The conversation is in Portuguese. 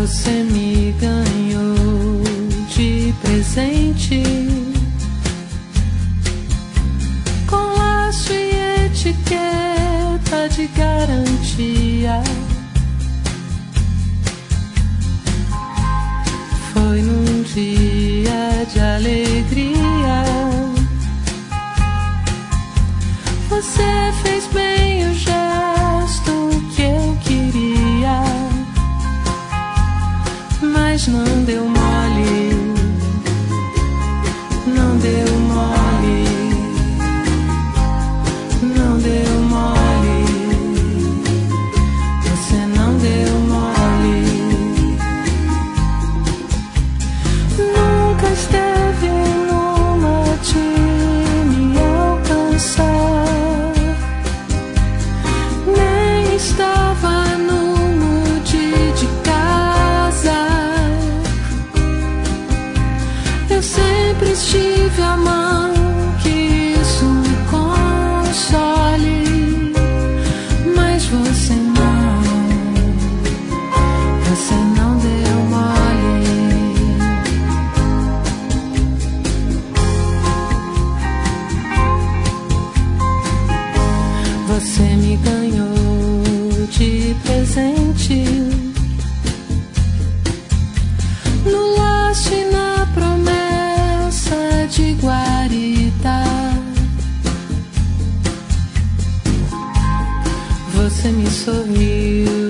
Você me ganhou de presente, com laço e etiqueta de garantia. Foi num dia de alegria. Você fez bem o gesto que eu queria, mas não deu mole, não deu mole, não deu mole, você não deu mole. Nunca esteve numa de me alcançar, nem estava no mood de casa. Eu sempre estive a mão, que isso me console, mas você não deu mole. Você me ganhou de presente, no laço e na promessa de guarita. Você me sorriu